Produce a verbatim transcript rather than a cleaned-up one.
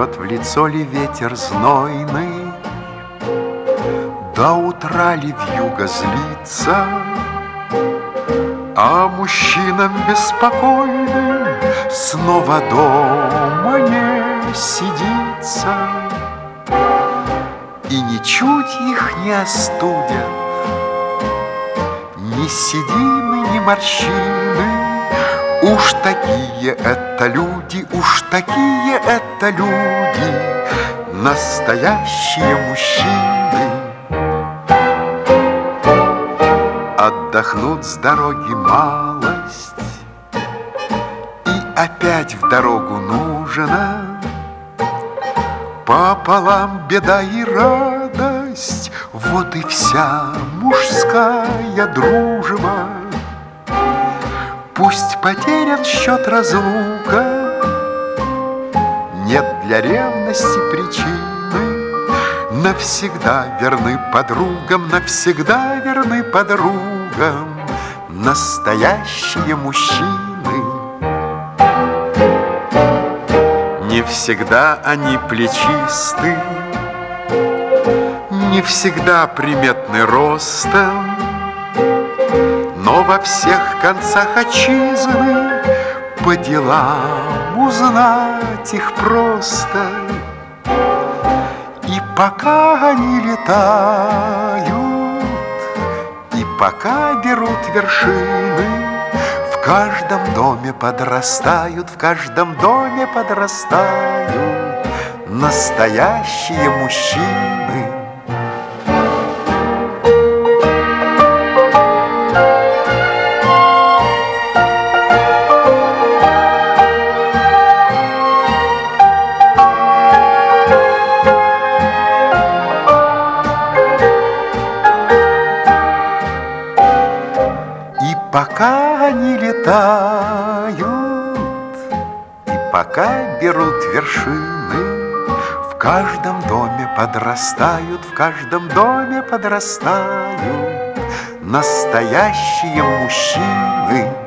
Бьет в лицо ли ветер знойный, до утра ли вьюга злится, а мужчинам беспокойным снова дома не сидится. И ничуть их не остудят ни седины, ни морщины. Уж такие это люди, уж такие это люди, настоящие мужчины. Отдохнут с дороги малость, и опять в дорогу нужно. Пополам беда и радость, вот и вся мужская дружба. Пусть потерян счет разлука, нет для ревности причины. Навсегда верны подругам, навсегда верны подругам настоящие мужчины. Не всегда они плечисты, не всегда приметны ростом, но во всех концах отчизны по делам узнать их просто. И пока они летают, и пока берут вершины, в каждом доме подрастают, в каждом доме подрастают настоящие мужчины. Пока они летают, и пока берут вершины, в каждом доме подрастают, в каждом доме подрастают настоящие мужчины.